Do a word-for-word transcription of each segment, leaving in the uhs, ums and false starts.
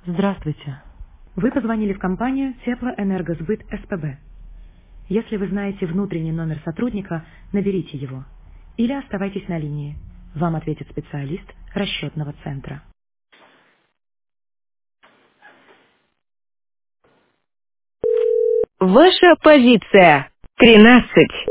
Здравствуйте. Вы позвонили в компанию Теплоэнергосбыт СПБ. Если вы знаете внутренний номер сотрудника, наберите его. Или оставайтесь на линии. Вам ответит специалист расчетного центра. Ваша позиция. тринадцать.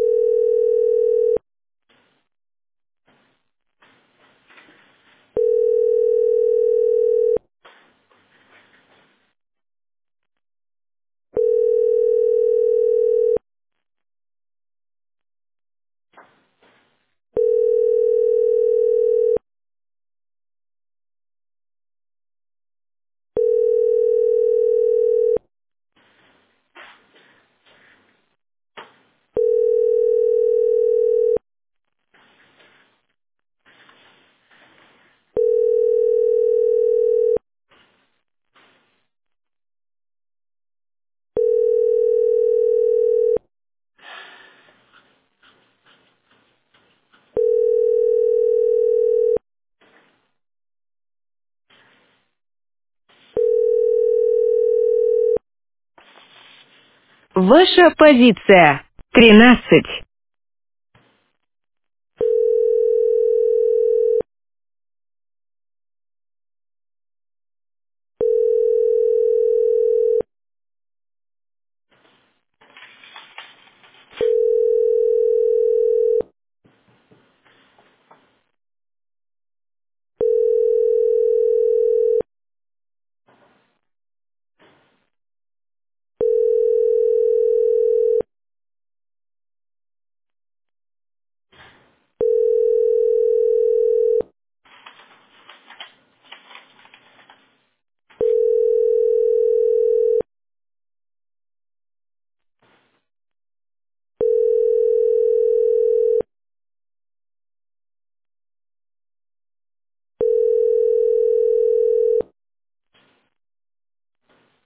Ваша позиция. тринадцать.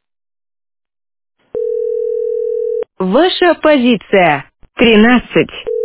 Ваша позиция. тринадцать.